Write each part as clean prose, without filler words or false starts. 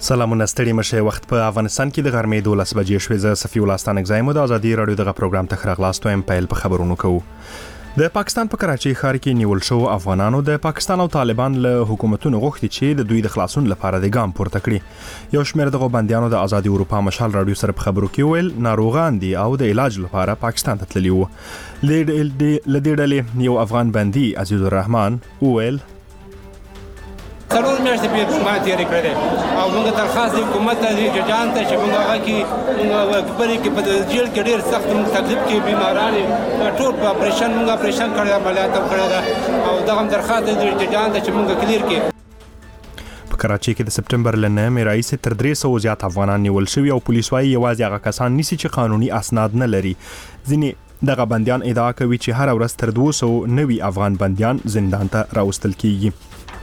سلامونه ستړي مشه وخت په افغانستان کې د غرمې 12 بجې شوې. زه صفي الله ستانک زایم د ازادي رادیو دغه پروګرام ته خراغلاستو ام پیل په خبرونو کوو. د پاکستان په کراچۍ ښار کې نیول شو افغانانو د پاکستان او طالبان له حکومتونو غوښتي چې د دوی د خلاصون لپاره د ګام پورته کړي. یو شمېر دغه بندیانو د ازادي اروپا مشال رادیو سره په خبرو کې ویل ناروغان دي او د علاج لپاره پاکستان ته تللي وو. لدې ډلې یو افغان بندي عزیز الرحمن ویل څلور میاشتې په ما تېرې کړې او موږ درخواست حکومت ته ججان ته چې موږ هغه کې موږ خبرې کې په جیل کې ډېر سخت تکلیف کې بیماران ټول په اپریشن موږ اپریشن کړی عملیات هم کړی ده او دغه درخواست ججان ته چې موږ کلیر کړي. په کراچۍ کې د سپټمبر ل 9 راهیسې تر 300 زیات افغانان نیول شوي او پولیس وايي یوازې هغه کسان نیسي چې قانوني اسناد نه لري. ځینې دغه بندیان ادعا کوي چې هر ورځ تر 200 نوي افغان بندیان زندان ته راوستل کیږي.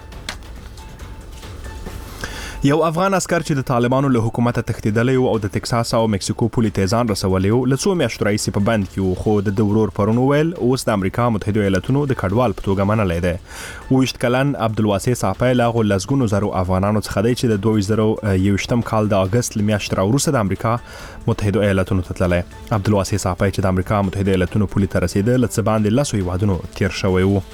یو افغان عسكر چې د طالبانو له حکومت تښتېدلی او د ټکساس او مکسیکو پولې ته ځان رسولی و له څو میاشتو راهیسې په بند کې و، خو د ورور پرون ویل اوس د امریکا متحده ایالاتونو د کډوال په توګه منلی دی. 20 کلن عبدالواسع صافی له هغو لسګونو زرو افغانانو څخه دی چې د 2021 کال د اګست له میاشتې راوروسته د امریکا متحده ایالاتونو ته تللی. عبدالواسع صافی چې د امریکا متحده ایالاتونو پولې ته رسېده له څه باندې 10 هیوادونو تیر شوی و.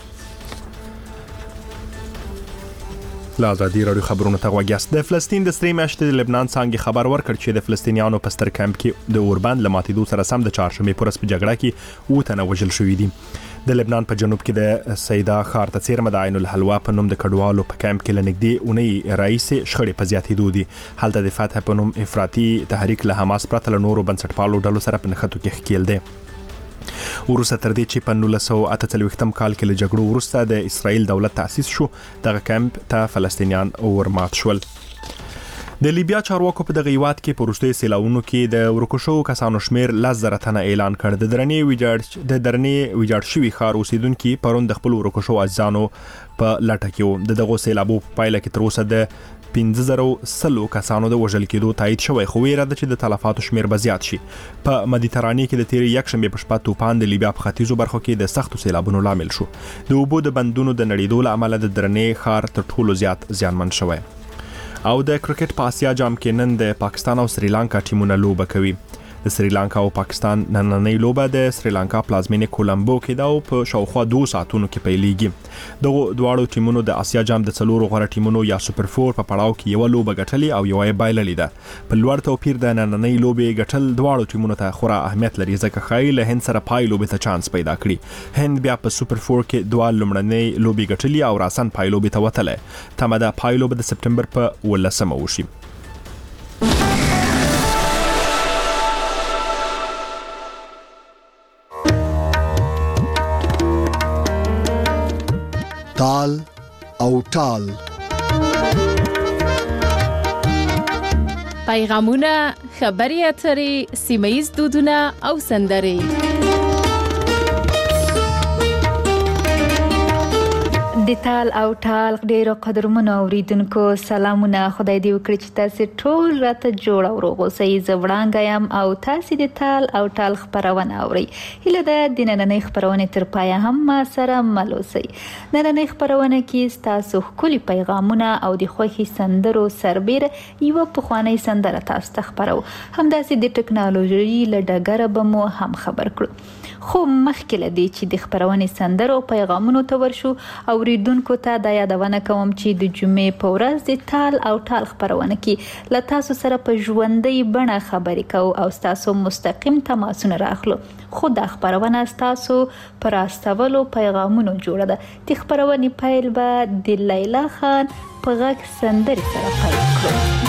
ازادي رادیو خبرونه ته غوږیاست. د فلسطین د سری میاشتې د لبنان څانګې خبر ورکړ چې د فلسطینیانو په ستر کمپ کې د اوربند له ماتېدو سره سم د چهارشنبې په ورځ په جګړه کې 7 تنه وژل شوي دي. د لبنان په جنوب کې د سیدا ښار ته څیرمه د عین الحلوا په نوم د کډوالو په کمپ کې لنږدې اونۍ راهیسې شخړې په زیاتېدو دي. هلته د فتح په نوم افراطي تحریک له حماس پرته له نورو بنسټپالو ډلو سره په نښتو کې ښکېل دی. وروسته تر دې چې په 1948 کال کې له جګړو وروسته د اسرائیل دولت تأسیس شو، دغه کمپ ته فلسطینیان ورمات شول. د لیبیا چارواکو په دغه هیواد کې په وروستیو سیلاوونو کې د ورکو شوو کسانو شمیر 10,000 تنه اعلان کړ. د درنې ویجاړ شوي ښار اوسیدونکي پرون د خپل ورکو شوو عزیزانو په لټه کې وو. د دغو سیلابو په پایله کې تر اوسه د 1500 کسانو د وژل کېدو تایید شوی، خو ویره ده چې د تلفاتو شمیر به زیات شي. په مدیترانې کې د تیرې یکشنبې په شپه طوفان د لیبیا په ختیځو برخو کې د سختو سیلابونو لامل شو. د اوبو د بندونو د نړېدو له امله د درنې ښار تر ټولو زیات زیانمن شوی. او د کرکټ په آسیا جام کې نن د پاکستان او سریلانکا ټیمونه لوبه کوي. د سریلانکا او پاکستان نننۍ لوبه د سریلانکا پلازمینې کولمبو کې ده او په شاوخوا 2 ساعتونو کې پیلېږي. دغه دواړو ټیمونو د آسیا جام د 4 غوره ټیمونو یا سوپر 4 په پړاو کې یو لوبه ګټلې او یو یې بایللې ده. په لوړ توپیر د نننۍ لوبې ګټل دواړو ټیمونو ته خورا اهمیت لري، ځکه ښایي له هند سره پای لوبې ته چانس پیدا کړي. هند بیا په سوپر 4 کې 2 لومړنۍ لوبې ګټلې او راسن پای لوبې ته وتلی. تمه ده پای لوبه د سپټمبر په 18 وشي. تال او ټال پیغامونه، خبري اترې، سیمه‌ییز دودونه او سندرې. د تال او ټال ډیرو قدرمنو اوریدونکو سلامونه. خدای دې وکړي چې تاسو ټول راته جوړ او روغ اوسئ. زه وړانګه یم او تاسو د تال او ټال خبرونه اورئ. هیله ده د نننۍ خبرونې تر پایه هم ما سره مل اوسئ. نننۍ خبرونه کې ستاسو ښکلي پیغامونه او د خوښي سندرو سربیره یوه پخوانۍ سندره تاسو ته خبرو. همداسې د ټکنالوژي له ډګره به مو هم خبر کړو. خو مخکې له دې چې د خبرونې سندرو او پیغامونو ته ورشو، اوریدونکو ته دا یادونه کوم چې د جمعې په ورځ د تال او ټال خبرونه کې له تاسو سره په ژوندۍ بڼه خبرې کوو او ستاسو مستقیم تماسونه راخلو. خو دا خبرونه ستاسو پر استولو پیغامونو جوړه ده. د خبرونې پیل به د لیلا خان په غږ سندرې سره پیل کړو.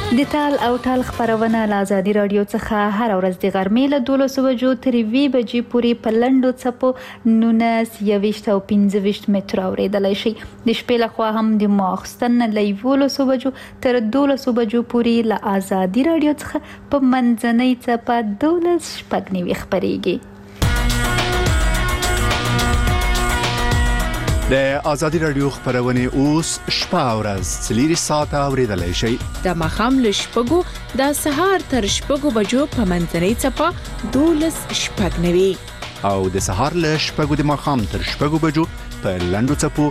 د تال او ټال خبرونه له ازادي رادیو څخه هر ورځ د غرمې له 12 بجو تر 2 بجې پورې په لنډو څپو 19 او 15 متر اوریدلای شي. د شپې لخوا هم د ماخستن له 11 بجو تر 12 بجو پورې له ازادي رادیو څخه په منځنۍ څپه 12 خبريږي. د ازادي رادیو خبرونه اوس شپه او ورځ 3 ساعته اوریدلای شي. د ماښام له شپږو د سهار تر شپږو بجو په منځنۍ څپه 12 او د سهار له شپږو د ماښام تر شپږو بجو په لنډو څپو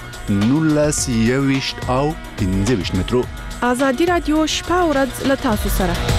19 او 15 مترو. ازادي رادیو شپه او ورځ له تاسو سره.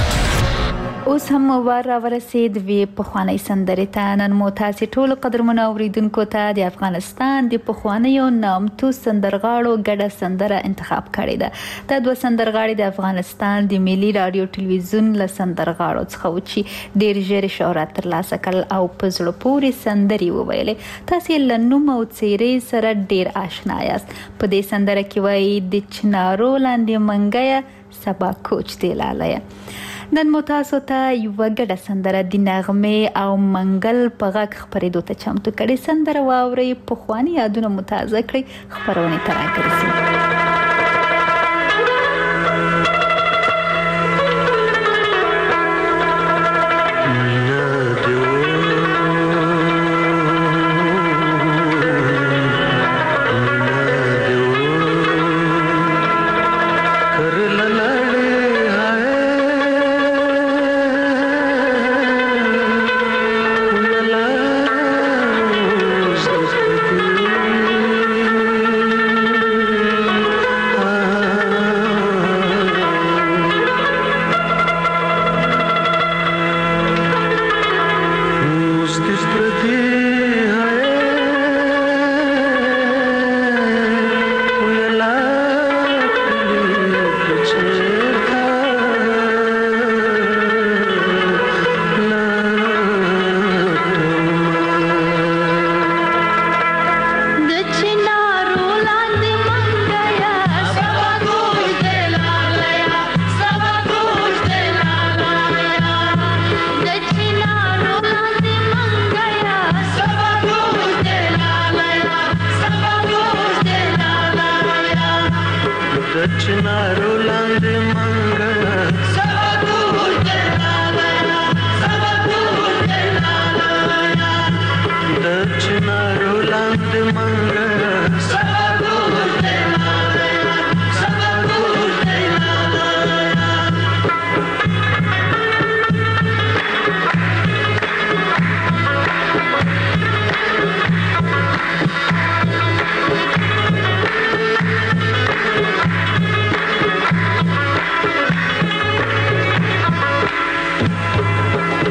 اوس هم ورسید وی په خوانی سندرې ته. نن مو تاسو ټول قدرمنو اوریدونکو ته د افغانستان د پخوانیو نامتو سندرغاړو ګډه سندره انتخاب کړې ده. دا دوه سندرغاړي د افغانستان د ملي رادیو ټلویزیون له سندرغاړو څخه و چې ډېر ژر شهرت ترلاسه کړ او په زړه پورې سندرې وویلې. تاسو له نوم او څېرې سره ډېر آشنا یاست. په دې سندره کې وایي د چنارو لاندې منګیا سبا کوچ دی لالیه. نن مو تاسو ته یو ګډه سندره د نغمې او منګل په غږ خبرېدو ته چمتو کړې. سندره واورئ، پخواني یادونه مو تازه کړئ، خبرونه ته راګرځئ.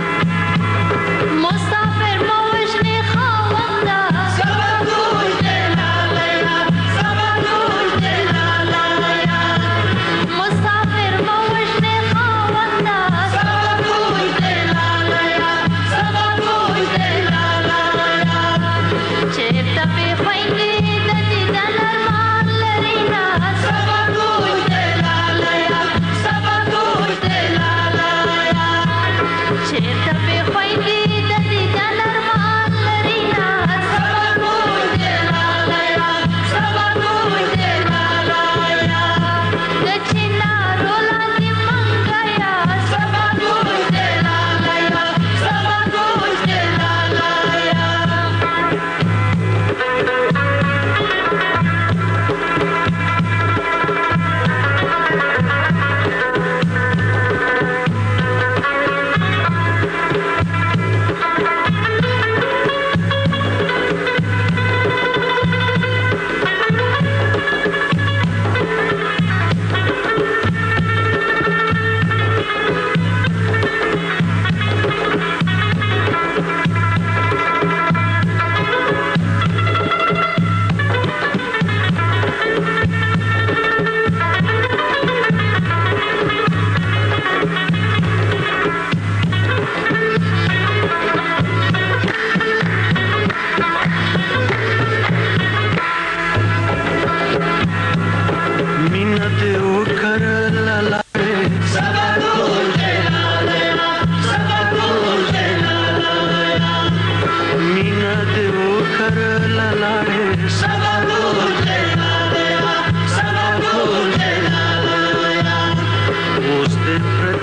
مسافر موجني خاوندا سبا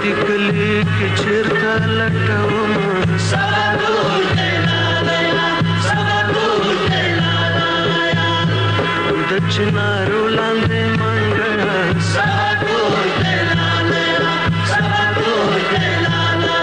دې کلی کې چیرته لټوم سبانور دلایا سبانور دلایا د چنارو لاندې منګړه سبانور دلایا سبانور دلایا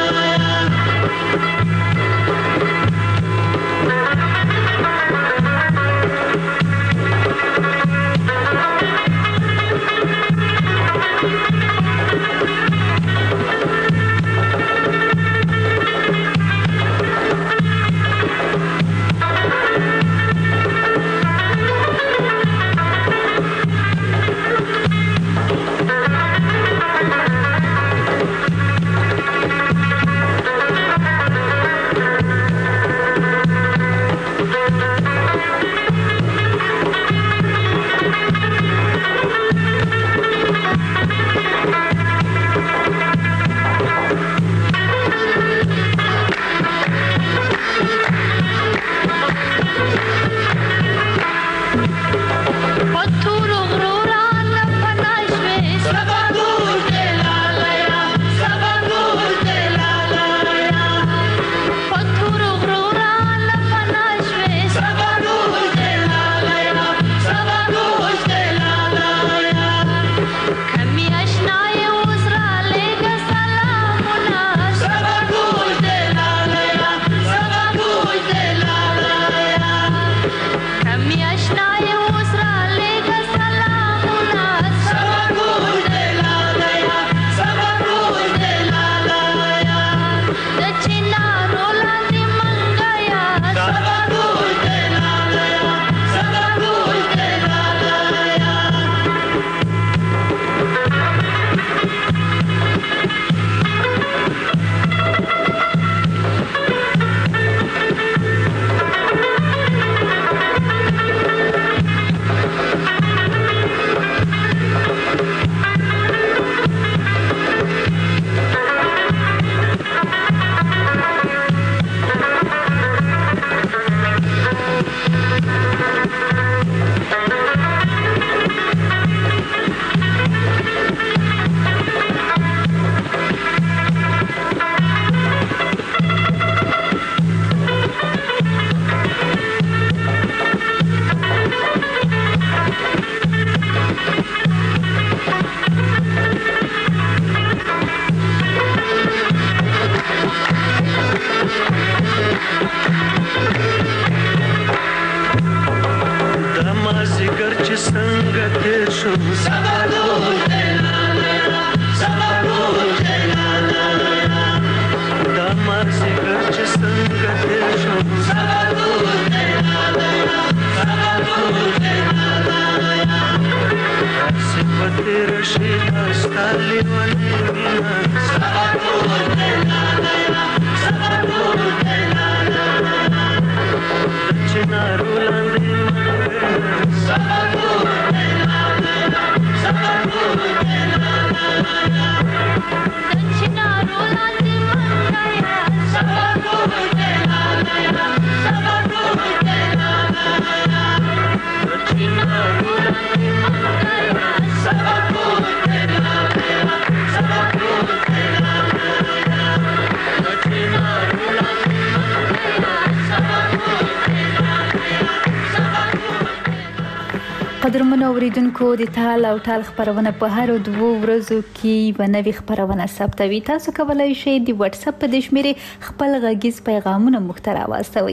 قدرمنو اوریدونکو د تال او ټال خبرونه په هر 2 ورځو کې بنوي خبرونه ثبتوي. تاسو کولای شئ د واتس اپ په دشمېره خپل غږیز پیغامونه مخترا واستوي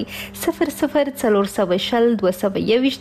00420 221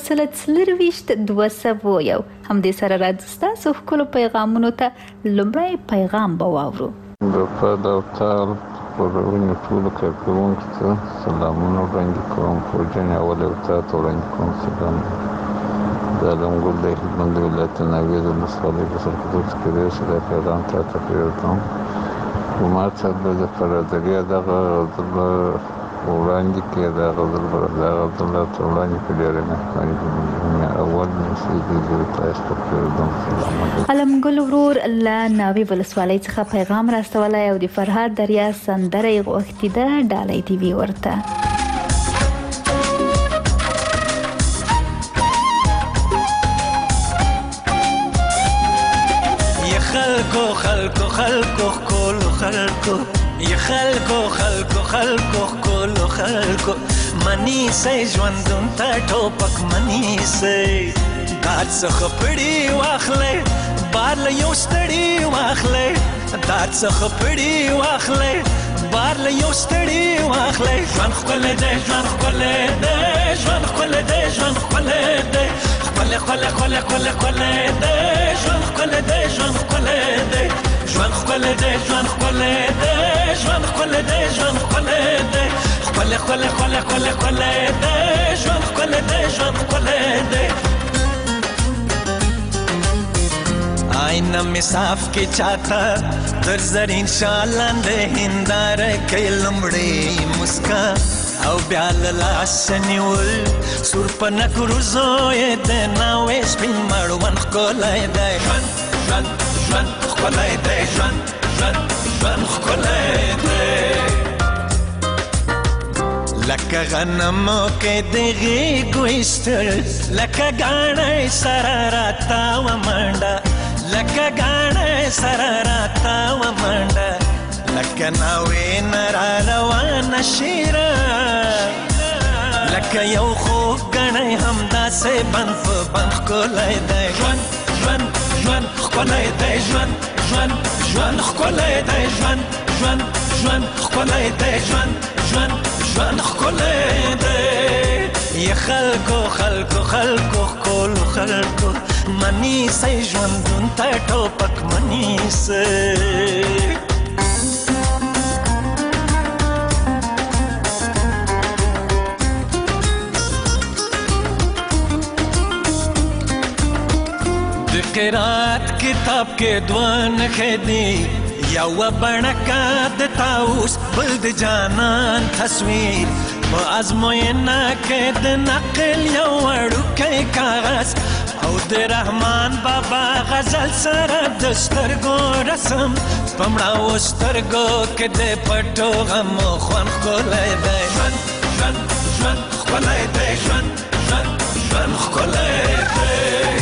201 هم دې سره راځي تاسو خپل پیغامونو ته لومړی پیغام بواورو. د فدا او تال ورونه ټول کارکونکو ته سلامونه وړاندې کوم. پروژه اول او تاسو وړاندې کوم سلام. د لنګول د هلمند ولایت ناوې د مسالې په سرکټوس کې د سره پیغام ته تقریر کوم. کومات څخه د فرادریا دغه وړاندې کې د غزل بردا عبدالله وړاندې کې ډېر نه اول مسجد د تاسو په دوم سلام. علمګل ورور الله ناوې ولسوالۍ څخه پیغام راستولای او د فرهاد دریا سندره غوښتي ده ډالۍ ټي وي ورته. خلکو خلکو خلکو کولو خلکو یا خلکو خلکو خلکو کولو خلکو منی سي ژوندون ته ټوپک منی سي دات څخه پړی واخلې بار له یو ستړي واخلې دات څخه پړی واخلې بار له یو ستړي واخلې ژوند ښکلی دی ژوند ښکلی دی ژوند ښکلی دی ژوند ښکلی دی ښکلی ښکلی ښکلی ښکلی ښکلی دی ژوند ښکلی دی ژوند ښکلی دی ژوند ښکلی دی ژوند ښکلی دی ژوند ښکلی دی ژوند ښکلی دی ښکلی ښکلی ښکلی ښکلی ښکلی دی ژوند ښکلی دی ژوند ښکلی دی آئینه می صاف کی چاہتا در زرین شالان دے ہندار کئی لمڑی مسکا او بیال لاس نیول سور پنک روزوی دے ناوی سپین مروان خکولی دے جوان جوان خکولی دے جوان جوان جوان خکولی دے لکه غنمو کې دغې ګویستل لکه ګاڼی سره راتاوه منډه لکه ګاڼی سره راتاوه منډه لکه ناوې نه را روانه شیره لکه یو خوږ ګڼی همداسې بند په بند ښکلی دی ژوند ژوند ژوند ښکلی دی ژوند ژوند ژوند ښکلی دی ژوند ژوند ژوند ښکلی دی ژوند ژوند ژوند ښکلی دی یا خلکو خلکو خلکو ښکلو خلکو منی سئ ژوندون ته ټوپک منی سئ د قرات کتاب کې دوه نښې دي یوه بڼکه د طاووس بل د جانان تصویر په ازموینه کې د نقل یو وړوکی کاغذ او د رحمان بابا غزل سره د سترګو رسم په مړاوو سترګو کې د پټو غمو خوند ښکلی دی ژوند ژوند ژوند ښکلی دی ژوند ژوند ژوند ښکلی دی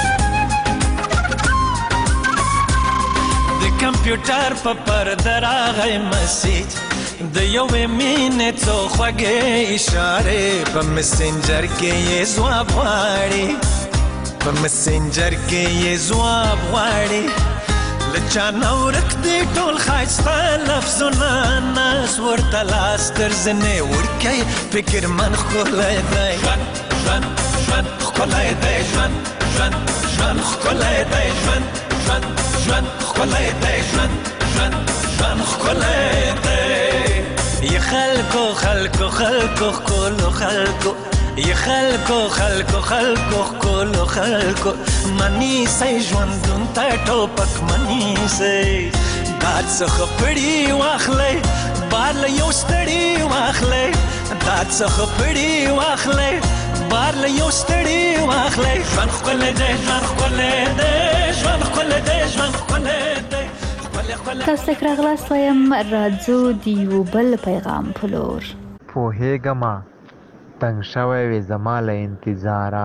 د کمپیوټر په پرده راغی مسیج د یوې مینې څو خوږې اشارې په مسنجر کې یې ځواب غواړي په مسنجر کې یې ځواب غواړي له چا نه ورک دي ټول ښایسته لفظونه ناز ورته لاس تر زنې وړکی فکر من ښکلی دی ژوند ژوند ژوند ښکلی دی ژوند ژوند ژوند ښکلی دی ژوند ژوند ژوند ښکلی دی ژوند ژوند ژوند ښکلی دی یا خلکو خلکو خلکو ښکلو خلکو یا خلکو خلکو خلکو ښکلو خلکو منی سئ ژوندون ته ټوپک منی سئ داد څخه پړی واخلئ بار له یو ستړي واخلئ داد څخه پړی واخلئ بار له یو ستړي واخلئ ژوند ښکلی دی ژوند ښکلی دی ژوند ښکلی دی ژوند ښکلی دی تاسو ته راغلاست وایم راځو د یو بل پیغام په لور پوهېږمه تنګ شوی وې زما له انتظاره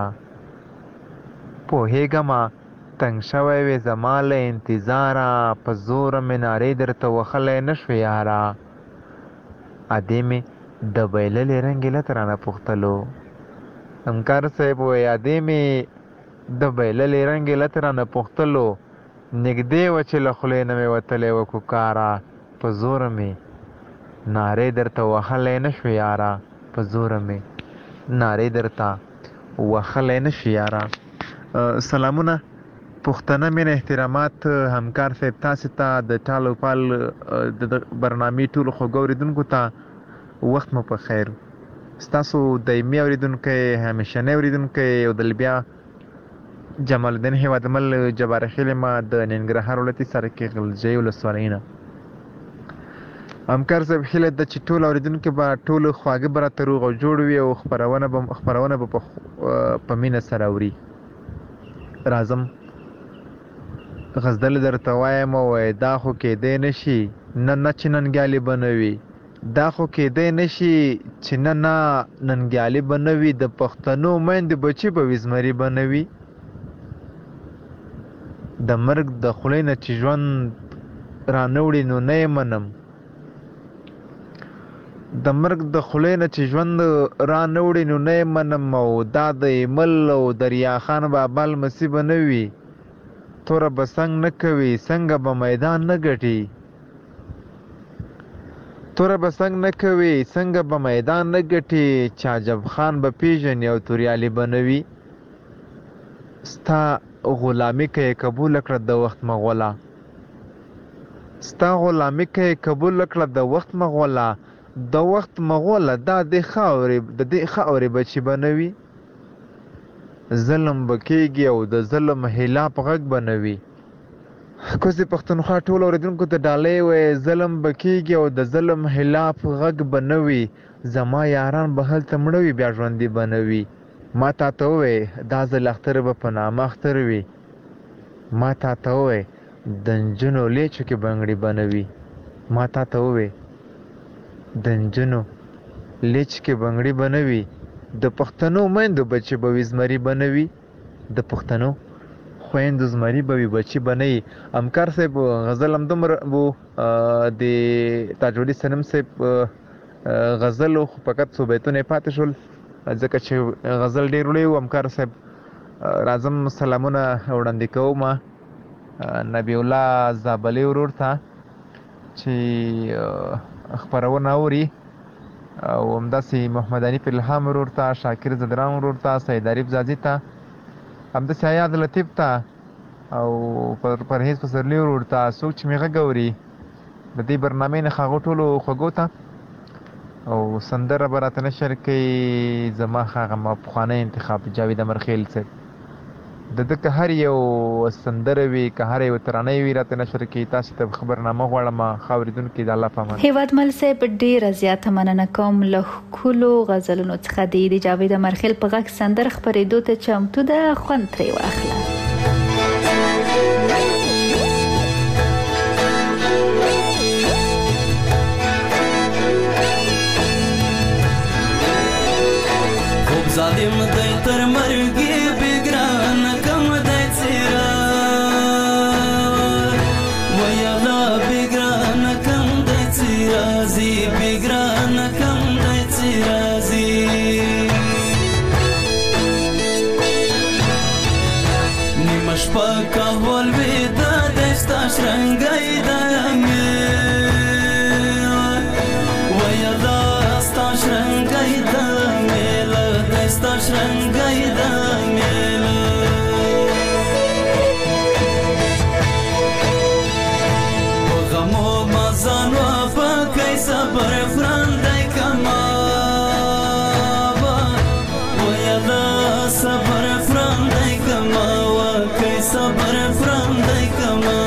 پوهېږمه تنګ شوی وې زما له انتظاره په زوره مې نارې درته وهلی نه شوې یاره ادې مې د بایللې رنګې لته رانه پوښتلو همکار صاحب وایي ادې مې د بایللې رنګې لته رانه پوښتلو نږدې وه چې له خولې نه مې وتلی وه کوکاره په زوره مې نارې درته وهلی نه شوې یاره په زوره مې نارې درته وهلی نه شي یاره سلامونه پښتنه مینه احترامات همکار صاحب تاسې ته د ټال او پال د برنامې ټولو خوږو اورېدونکو ته وخت مو په خیر ستاسو دایمي اورېدونکی همیشنی اورېدونکی او د بیا جمال الدین هیوادمل جبار خیل ما د ننګرهار ولایتي سرکې غلجۍ ولسوالۍ نه همکار صاحب هیله ده چې ټول اورېدونکي به ټولو خواږه به راته روغ او جوړ وي او خپرونه به په مینه سره اوري راځم غزدل درته وایم وایي دا خو کیدی نشي نه چې ننګیالي به نه وي دا خو کیدی نشي چې نه ننګیالي به نه وي د پښتنو میندې بچي به وي زمري به نه وي د مرګ د خولې نه چې ژوند رانوړي نو نه یې منم د مرګ د خولې نه چې ژوند رانوړي نو نه یې منم او دا د ایمل او دریا خان بابا لمسي به نه وي توره به څنګ نه کوي څنګه به میدان نه ګټي توره به څنګ نه کوي څنګه به میدان نه ګټي چاجب خان به پیژني او توریالي به نه وي ستا غلامي که یې قبول کړه د وخت مغوله ستا غلامي که یې قبول کړه د وخت مغوله د وخت مغوله دا د دې خاورې بچي به نه وي ظلم به کېږي او د ظلم خلاف غږ به نه وي کوزې پښتونخوا ټولو اورېدونکو ته ډالۍ وایي ظلم به کېږي او د ظلم خلاف غږ به نه وي زما یاران به هلته مړه وي بیا ژوندي به نه وي ما تا ته ووایې دا ځل اختر به په نامه اختر وي ما تا ته ووایې د نجونو لیچو کې بنګړي به نه وي ما تا ته ووایې د نجونو لیچ کې بنګړي به نه وي د پښتنو میندو بچي به وي زمري به نه وي د پښتنو خویندو زمري به وي بچي به نه وي همکار صاحب غزل همدومره و د تاجودي صنم صاحب غزل خو فقط څو بیتونه یې پاتې شول ځکه چې غزل ډېر لوی و همکار صاحب راځم سلامونه وړاندې کوم نبی الله زابلي ورور ته چې خپرونه اوري او همداسې محمد حنیف الهام ورور ته شاکر زدران ورور ته سید عریف زادي ته همداسې حیات لطیف ته او پرهیز پسرلي ورور ته څوک چې مې غږ اوري د دې برنامې نه هغو ټولو خوږو ته او سندره به راته نشر کوي زما هغه پخوانی انتخاب جاوید امرخیل صاحب د ده که هر یو سندره وي که هر یو ترانه وي راته نشر کوي تاسو ته خبرنامه غواړم ښه اورېدونکي د الله په امان هیوادمل صاحب ډېره زیاته مننه کوم له ښکلو غزلونو څخه د جاوید امرخیل په غږ سندره خپرېدو ته چمتو ده خوند ترې واخله ظالم دی تر مرګي بګران کم دی څیرا ویلا بګران کم دی څیرا زی بګران کم دی څیرا زی نیمش پاکا ول ودا دستا شرنګای دمه ویلا ستا شرنګای دمه ستا شرنګای د میله په غمو مزان وفکای صبر فرندای کما ویلا صبر فرندای کما وکای صبر فرندای کما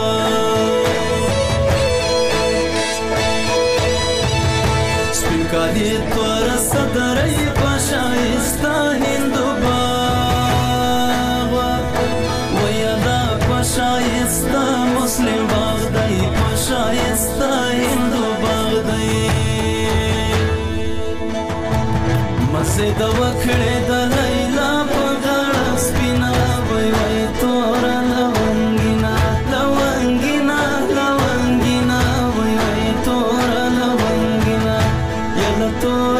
سپینکالی تور صدرای شایسته هندو باغ ویلا شایسته مسلم باغ دی شایسته هندو باغ دی مزه د وکړې د لیلا په غاړه سپینا وای وای تور لونګینا لونګینا لونګینا وای وای تور لونګینا یلا تور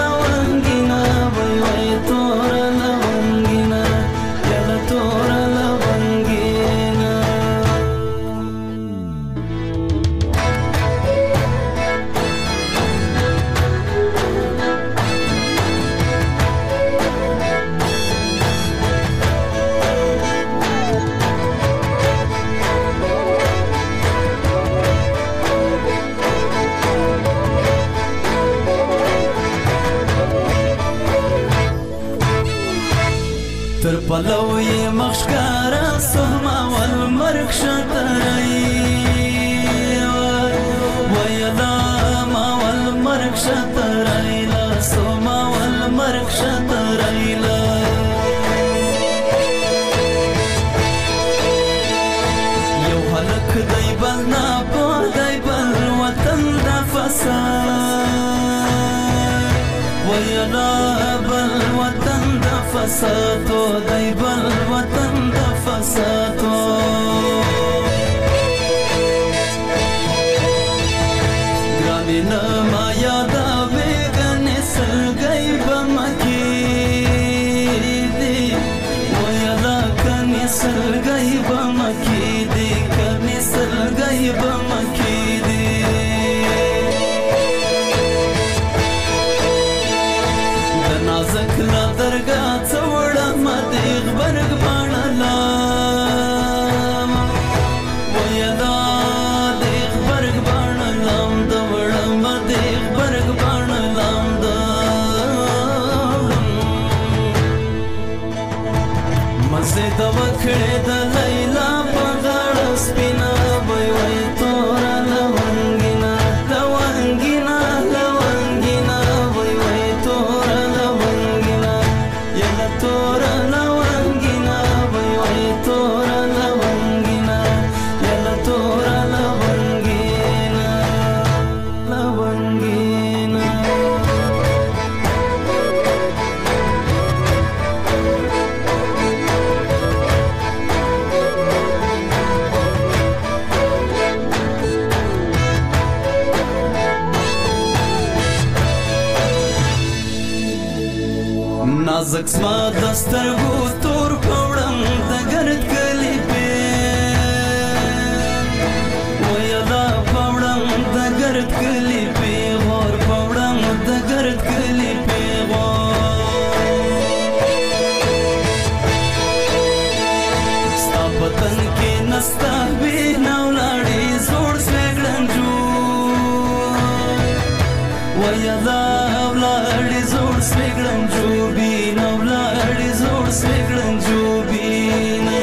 تر پلو یې مخشکاره سهما والمرګ شترای ویلا ما والمرګ شترای لا سهما والمرګ شترای لا یو هلک دی بل نه په دی بل وطن د فساد ویلا بل وطن د فساد دی بل وطن د فساد وساتو ګرانې نه ما یادوې ګنې سلګۍ به مکې دي ویله کنې سلګۍ به مکې دي کنې سلګۍ به مکې دي د نازک لا درګاه څه وړم د غبرګ باڼه لام ویله د غبرګ باڼه لام د وړم د غبرګ باڼه لام د مزې د وکړې د لیلا په غاړه سپینه وی وی توره لونګینه لونګینه لونګینه وی وی توره لونګینه یله توره لونګینه وی وی توره لونګینه یله توره لونګینه لونګینه نازک زما د سترګو تور پوړم د ګرد کلي پې ویله پوړم د ګرد کلي پې غور پوړم د ګرد کلي پې ستا په تن کې نستا بېنه ولاړې زوړ سوېګړنجو ویله ولاړې زوړ سوېګړنجو بینه ولاړې زوړ سوېګړنجو بینه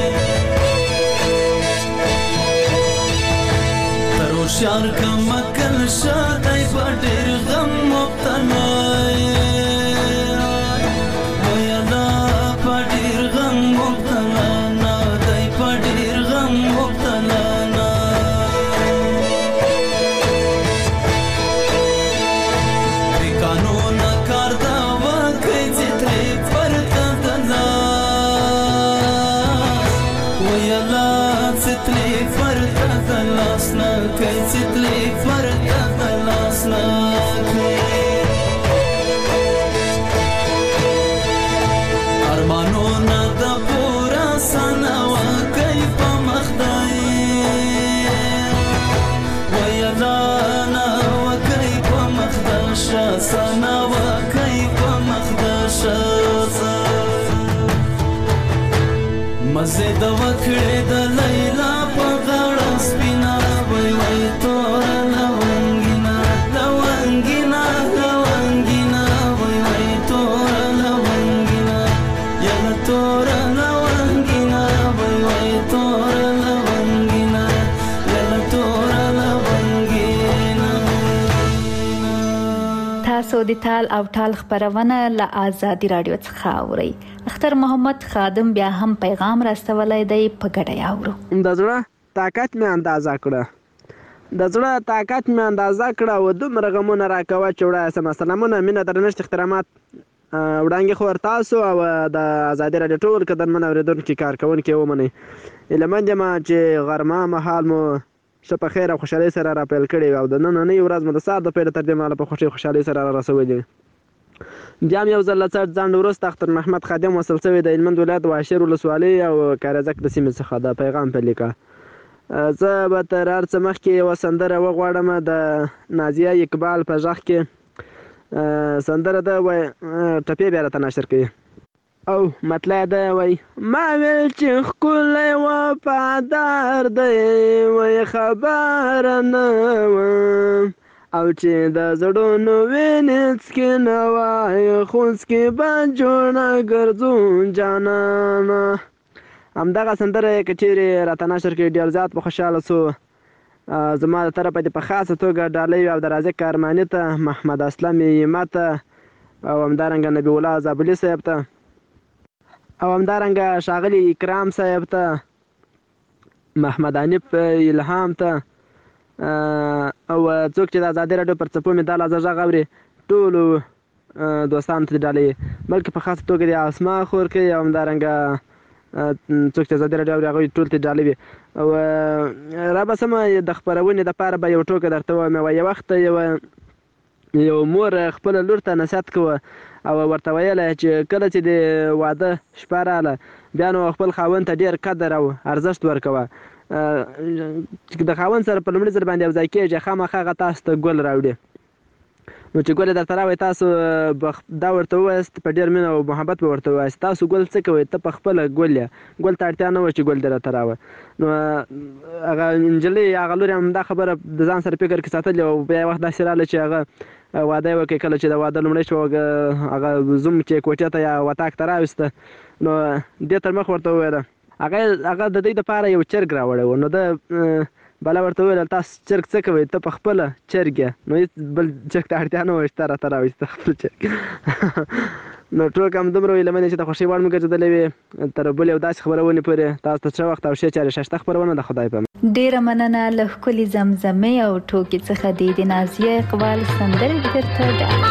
تر هوښیار کم عقل شه دی په ډېر غم مبتلا ویله په ډېر غم مبتلا نه دی په ډېر غم مبتلا نه د قانون کار دا وکړئ چې ترې پرته د لاس ویله چې ترې پرته د لاس نه کوئ چې ترې پرته د لاس نه کوئ ارمانونه د پوره سنه وکئ په مخدای ویله نه وکئ په مخده شه سنه وکئ په مخده شه مزې د وکړې د لیلا په غاړه سپینه وی وی توره لونګینه لونګینه لونګینه وی وی توره لونګینه یله توره لونګینه وی وی توره لونګینه یله توره لونګینه تاسو د تال او ټال خبرونه له آزادي رادیو څخه اورئ. اختر محمد خادم بیا هم پیغام راستولی دی، په ګډه یې اورو. د زړه طاقت مې اندازه کړه، د زړه طاقت مې اندازه کړه و دومره غمونه راکوه چې وړه سمه. سلامونه، مینه، درنښت، احترامات وړاندې خور تاسو او د آزادي راډیو ټول قدرمن اورېدونکي کارکوونکي ومنئ. هیلهمند یم چې غرمه مهال مو ښه په خیر او خوشحالۍ سره راپیل کړی او د نننۍ ورځ مو د سهار د پیله تر دې مهاله په خوښۍ خوشحالۍ سره رارسولي. بیا هم یو ځل له څټ ځنډ وروسته اختر محمد خادم وصل شوی د هلمند ولایت واشیر ولسوالۍ او کارزک د سیمې څخه د پیغام په لیکه. زه به تر هر څه مخکې یوه سندره وغواړم د نازیه اقبال په غږ کې. سندره ده وایي ټپې بیا راته نشر کوي او مطلع ده وایي ما ویل چې ښکلی وفادار دی وایي خبره نه وم او چې د زړونو وینې څکې نه وایي خو څکې به جوړه ګرځو جانانه. همدغه سندره یې که چیرې راته نشر کړي ډېر زیات به خوشحاله سو. زما د طرفه دې په خاصه توګه ډالۍ او د رازق ارماني ته، محمد اسلم یما ته او همدارنګه نبی الله زابلي صاحب ته او همدارنګه ښاغلي اکرام صاحب ته، محمد حنیف الهام ته او څوک چې د ازادي راډیو پر څپو مې دا لحظه غږ اوري ټولو دوستانو ته ډالۍ، بلکې په خاصه توګه د اسما خور کوي او همدارنګه څوک چې ازادي راډیو اوري هغوی ټول ته جالب وي. او رابسمه د خپرونې دپاره به یو ټوکه درته ووایم. یو وخت یو مور خپله لور ته نصیحت کوه او ورته ویله چې کله چې د واده شپه راغله بیا نو خپل خاوند ته ډېر قدر او ارزښت ورکوه. چې د خاوند سره په لومړي ځل باندې یو ځای کېږي خامخا هغه تاسو ته ګل راوړي. نو چې ګل یې درته راوړي تاسو دا ورته ووایاست په ډېر مینه او محبت به ورته ووایاست تاسو ګل څه کوئ ته په خپله ګل یې ګل ته اړتیا نه وه چې ګل دې راته راوړه. نو هغه نجلۍ هغه لور یې همدا خبره د ځان سره فکر کې ساتلې او بیا یو وخت داسې راغله چې هغه واده یې وکړي. کله چې د واده لومړۍ شوه هغه زوم چې کوټې ته یا وطاق ته راوسته نو دې تر مخ ورته وویله هغه د دوی دپاره یو چرګ راوړی و. نو ده بله ورته وویل تاسو چرګ څه کوئ ته په خپله چرګ یې نو هېڅ بل چرګ ته اړتیا نه وه چې ته راته راوایسته خپل چرګ. نو ټول هم دومره ویله منې چې د خوښۍ وړ مو ګرځېدلی وي. تر بل یو داسې خپرونې پورې تاسو ته ښه وخت او ښې چارې ښایسته خپرونه د خدای په امان. ډیره مننه له ښکلې زمزمې او ټوکې څخه د نازیه اقبال سندرې درته ډالۍ.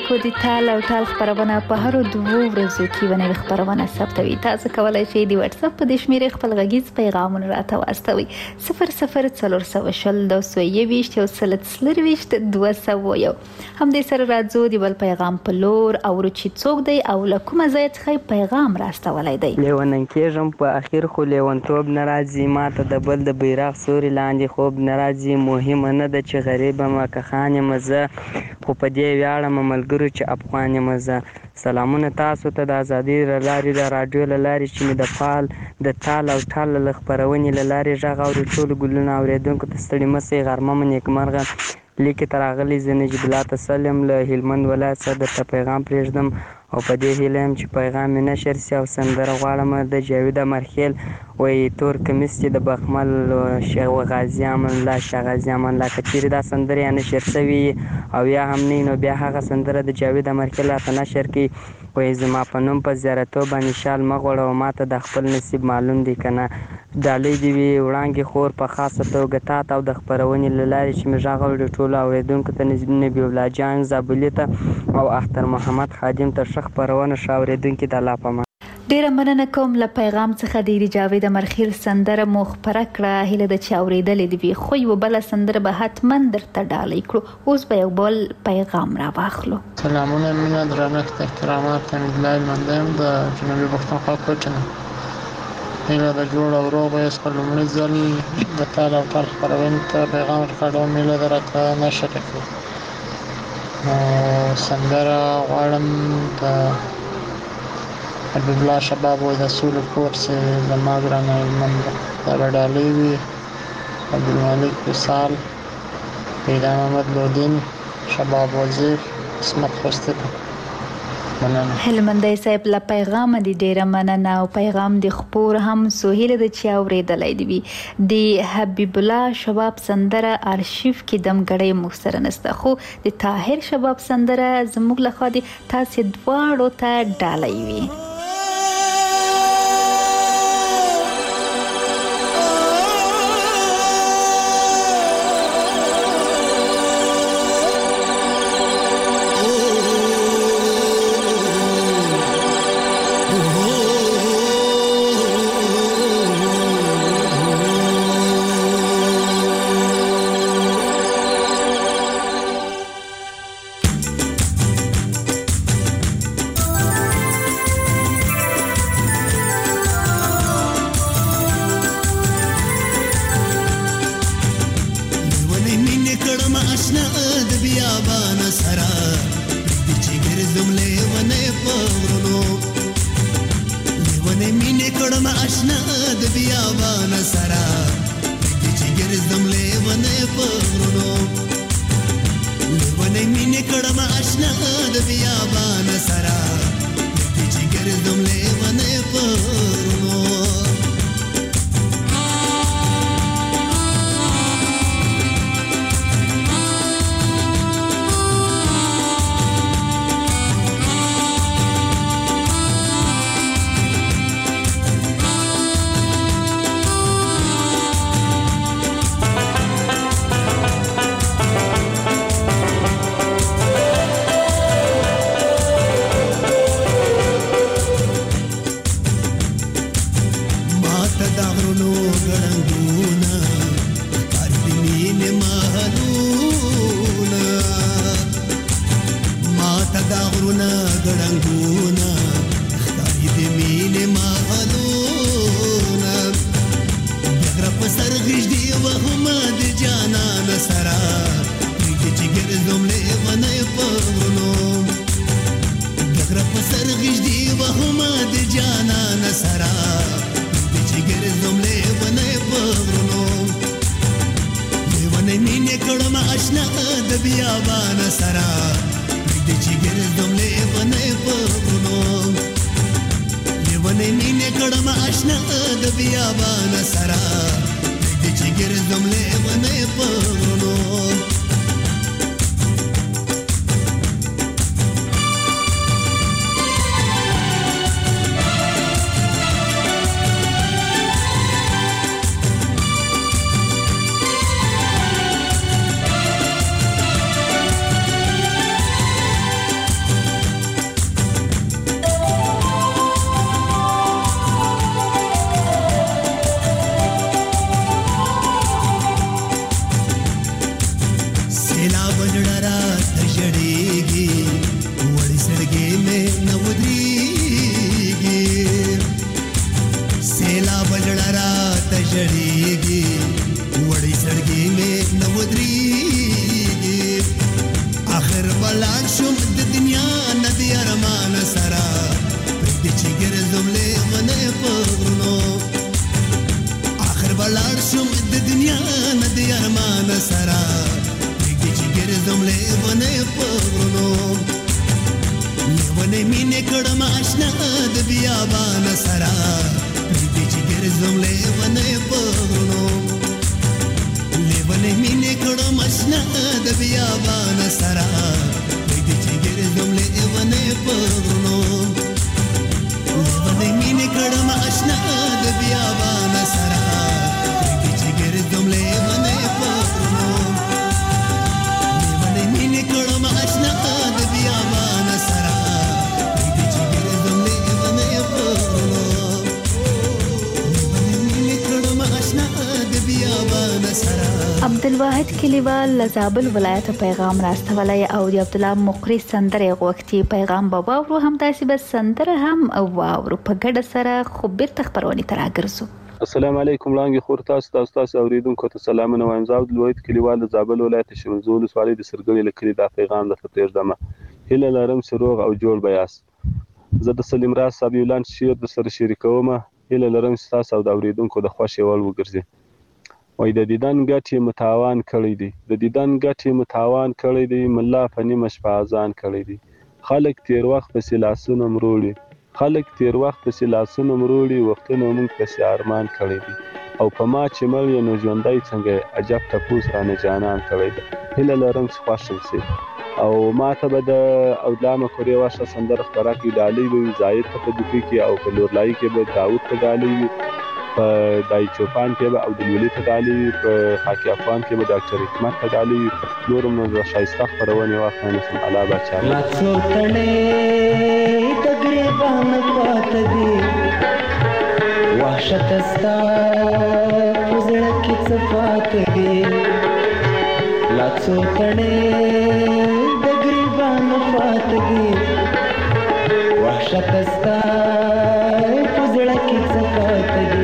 څپو د تال او ټال خبرونه په هرو 2 ورځو کې ونوي خبرونه ثبتوي. تاسو کولای شئ د واتس اپ په د شمیرې خپل غږیز پیغامونه راته واستوي 00420 هم دې سره راځو د بل پیغام په لور او چې څوک دی او له کومه ځای څخه پیغام راستولی دی. لیونن کېږم په اخر خو لیونتوب نه راځي ماته د بل د بیرغ سوري لاندې خوب نه راځي مهمه نه ده چې غریب یم که خان یم زه خو په دې ویاړم ملګرو چې افغان یم زه. سلامونه تاسو ته د ازادۍ له لارې د راډیو له لارې چې مې د تال او ټال له خپرونې له لارې غږ اوري ټولو ګلونه اورېدونکو ته ستړي مه شئ غرمه مو نیکمرغه. لیکې ته راغلی زه نجیب الله تسل یم له هلمند ولایت څخه درته پیغام پرېږدم او په دې هیله یم چې پیغام مې نشر سي او سندره غواړم د جاوید امرخیل وایي تور کمیس چې د بخمل شیخ غازي امان الله شاه غازي امان الله که چیرې دا سندره یا نشر سوي او یا هم نه نو بیا هغه سندره د جاوید امرخیل راته نشر کړي وایي زما په نوم په زیارتو باندې شال مه غوړوه ماته د خپل نصیب معلوم دی که نه. ډالۍ دې وي وړانګې خور په خاصه توګه تا ته او د خپرونې له لارې چې مې غږ اوري ټولو اورېدونکو ته نبي الله جان زابلي ته او اختر محمد خادم ته ښه خپرونه ښه اورېدونکي د الله په امان. ډیره مننه کوم له پیغام څخه د جاوید امرخیل سندره مو خپره کړه هیله ده چې اورېدلې دې وي خو یوه بله سندره به حتما درته ډالۍ کړو. اوس به یو بل پیغام را واخلو. سلامونه مینه درنښت احترامات حمیدالله هلمندی یم د جنوبي پښتونخوا کوټه نه هیله ده جوړ او روغ یاست. په لومړي ځل د تال او ټال خپرونې ته پیغام ورکړم هیله ده راته نشر کړي سندره غواړم د حبیب الله شباب وایي د سولې کور چې زما ګرانه هلمند ده دا به ډالۍ وي. عبدالملک وصال پیدا محمد لودین شباب وزیر عصمت خوستکه هلمندی صاحب له پیغام دی ډیره مننه او پیغام دی خپور هم سهیله د چې اورېدلی دی وي د حبیب الله شباب سندره ارشیف کې دمګړی موږ سره نسته خو د طاهر شباب سندره زموږ لخوا دی تاسې دواړو ته ډالۍ وي. پرېږدي چې ګرځم لیونی په غرونو آخر به لاړ شم د دنیا نه د ارمان سره پرېږدي چې ګرځم لیونی په غرونو لیونی مینې کړم اشنا د بیابان سره پرېږدي چې ګرځم لیونی په غرونو لیونی مینې کړم اشنا د بیابان سره پرېږدي چې ګرځم لیونی په غرونو لیونی مینې کړم اشنا د بیابان سره پرېږدي چې ګرځم لیونی په غرونو لیونی مینې کړم اشنا د بیابان سره پرېږدي چې ګرځم لیونی په غرونو لیونی مینې کړم اشنا د بیابان سره. عبدالواحد کلیوال له زابل ولایت پیغام راستولی او د عبدالله مقری سندرې غوښتي پیغام به واورو همداسې به سندره هم واورو په ګډه سره خو بیرته خپرونې ته راګرځو. السلام علیکم لاندې خور تاسو اوریدونکو ته سلامونه وایم. زه عبدالواحد کلیوال د زابل ولایت شمولزو ولسوالۍ د سرګړې له کلي دا پیغام درته پرېږدم. هیله لرم چې روغ او جوړ به یاست. زه د سلیم راز صاحب یو لاند شعر درسره شریکوم. هیله لرم چې تاسو او د اوریدونکو د خوښې وړ وګرځي. وای د دیدن ګټ یې متاوان کړی دی، د دیدن ګټ یې متاوان کړی دی، ملا په نیمه شپه اذان کړی دی. خلک تیر وخت پسې لاسونه مروړي، خلک تیر وخت پسې لاسونه مروړي، وختونه موږ پسې ارمان کړی دی. او په ما چې مړ یې نو ژوندی څنګه عجب تپوس رانه جانان کړی دی. هیله لرم چې خوښ شي. او ما ته به د اودلامه کورې واشه سندره خپره کړي. ډالۍ به وي زاید ته په دوکۍ کې او په لورلایي کې به داود ته ډالۍ وي، په دای چوپان کې به عبدالولي ته ډالۍ وي، په خاکي افغان کې به ډاکټر حکمت ته ډالۍ وي. نور هم د ښایسته خپرونې واخلئ. نو الله باچا لا څو تڼۍ د ګریبان پاته دي، وحشت ستا په زړه کې څه پاته دي. لا څو تڼۍ د ګریبان پاته دي، وحشت ستا په زړه کې څه پاته دي.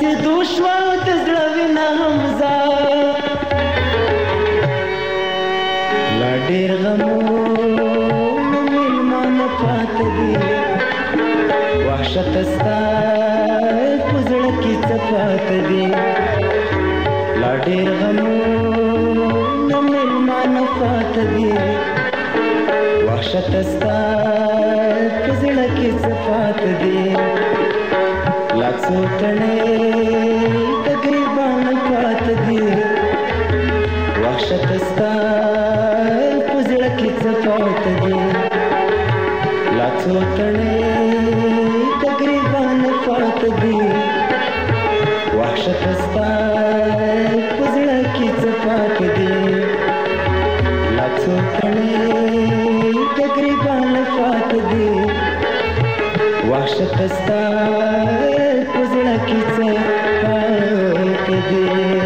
رسېدو شوه د زړه وینه همزه لا ډېر غمونه مېلمانه پاته دي وحشته ستا په زړه کې څه پاته دي لا ډېر غمونه مېلمانه پاته دي وحشته ستا په زړه کې څه پاته دي لا څو تڼۍ د ګریبانه پاته دي وحشته ستا په زړه کې څه پاته دي لا څو تڼۍ د ګریبانه پاته دي وحشته ستا په زړه کې څه پاته دي لا څو تڼۍ د ګریبانه پاته دي وحشته ستا په زړه کې څه پاته دي.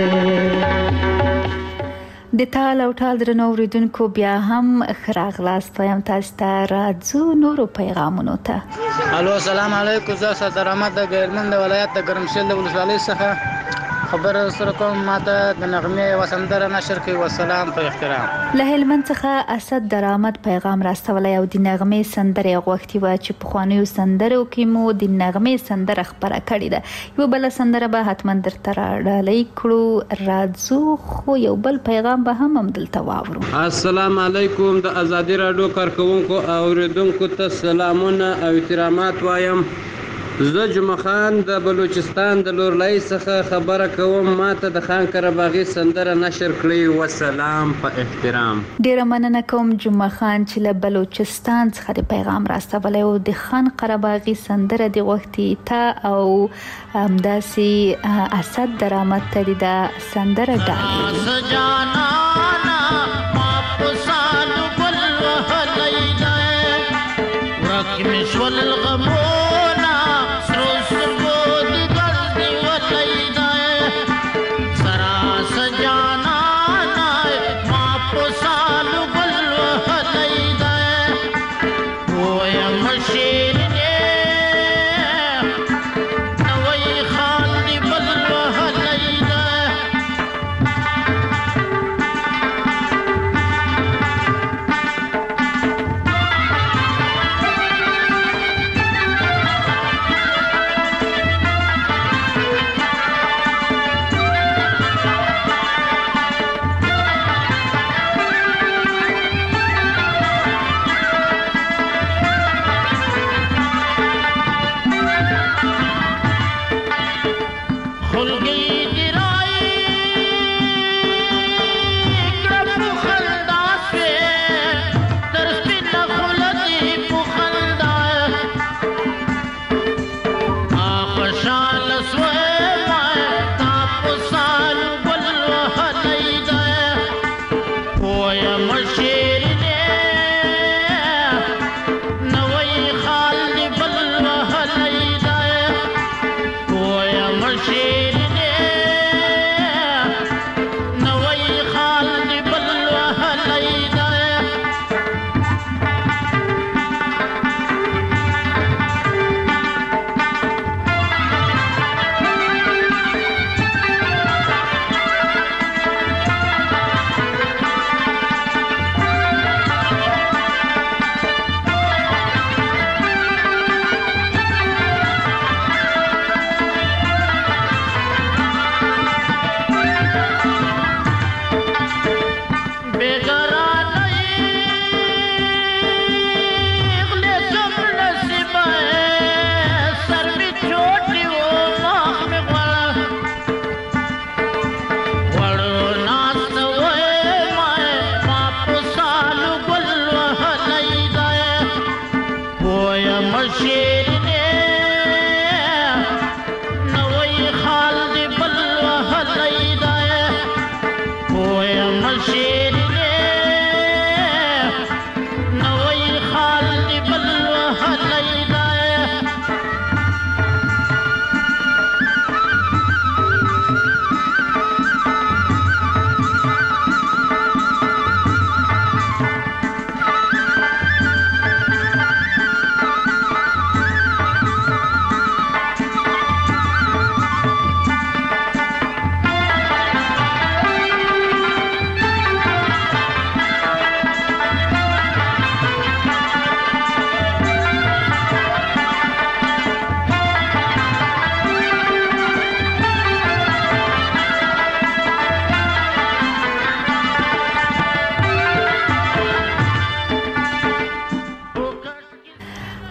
د تال او ټال درنو اوریدونکو بیا هم ښه راغلاست وایم تاسو ته راځو نورو پیغامونو ته. الو السلام علیکم زه صدر احمد د ګرمند ولایت د ګرمسیل د ولسوالۍ څخه خبر سره کوم ماته د نغمې وسندره نشر کوي والسلام په احترام. له هلمند څخه اسد درآمد پیغام راستولی او د نغمې سندره غوښتي و چې په خوانیو سندرو کې مو د نغمې سندره خبره کړې ده یو بل سندره به حتما درته راډالۍ کړو راځو خو یو بل پیغام به هم دلته واورو. السلام علیکم د ازادي راډیو کارکونکو او اوریدونکو ته سلامونه او احترامات وایم. زه جمعه خان د بلوچستان د لورلای څخه خبره کوم ماته د خان قرباغي سندره نشر کړی وسلام په احترام. ډیره مننه کوم جمعه خان چې له بلوچستان څخه د پیغام راستولی او د خان قرباغي سندره د غوښتي ته او همداسې اسد درآمد ته د سندره ډالۍ.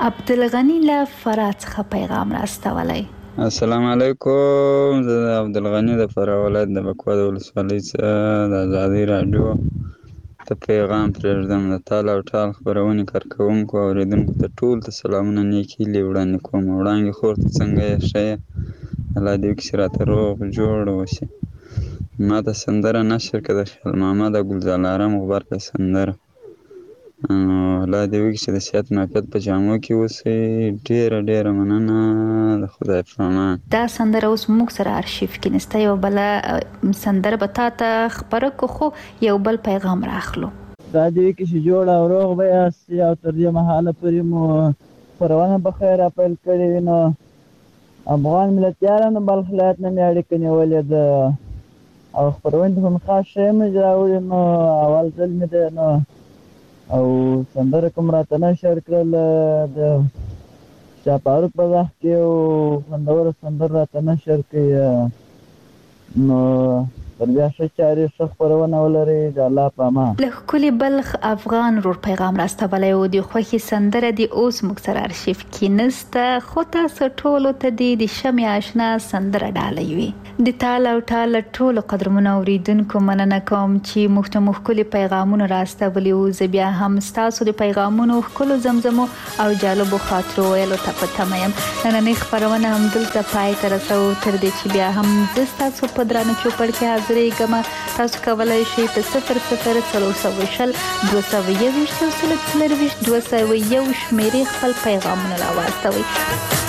عبدالغني له فراه څخه پیغام راستولی. السلام علیکم، زه د عبدالغني د فراه ولایت د بکوا د ولسوالۍ څخه د ازادي راډیو ته پیغام پرېږدم. د تال او ټال خپرونې کارکوونکو او اورېدونکو ته ټولو ته سلامونه، نیکې هیلې وړاندې کوم. وړانګې خور ته څنګه یې؟ ښه یې؟ الله دې وکړي چې راته روغ جوړ اوسې. ما ته سندره نشر کړه د خیال محمد او ګلزارلارم غبرګه سندره. الله دې وکړي چې د صحت معافیت په جامو کې اوسئ. ډېره مننه، د خدای په امان. دا سندره اوس موږ سره ارشیف کې نسته، یو بله سندره به تا ته خپره کړو، خو یو بل پیغام راخلو. دا دې وکړي چې جوړ او روغ به یاستئ او تر دې مهاله پورې مو خپرونه په خیر پیل کړې وي. نو افغان ملتیانو بلخ ولایت نه مې اړیکه نیولې ده او خپرونې ته هم خاص شی مې راوړي. نو اول ځل مې دی نو او سندره کوم راته نشر کړل د شاه فاروق په غږ کې او خوندوره سندره راته نشر کړي. نو تر بیا ښه چارې ښه خپرونه ولرئ، د الله په امان. له ښکلي بلخ افغان ورور پیغام راستولی و. د خوښې سندره دې اوس موږ سره ارشیف کې نسته، خو تاسو ټولو ته دې د شمې آشنا سندره ډالۍ وي. د تال او ټال ټولو قدرمنو اوریدونکو مننه کوم چې موږ ته مو ښکلي پیغامونه راستولي وو. زه بیا هم ستاسو د پیغامونو ښکلو زمزمو او جالبو خاطرو ویلو ته په تمه یم. نننۍ خپرونه همدلته پای ته رسوو، تر دې چې بیا هم زه ستاسو په درانه چوپړ کې حاضرېږم. تاسو کولی شئ په 00 420 221 201 شمېرې خپل پیغامونه راواستوئ.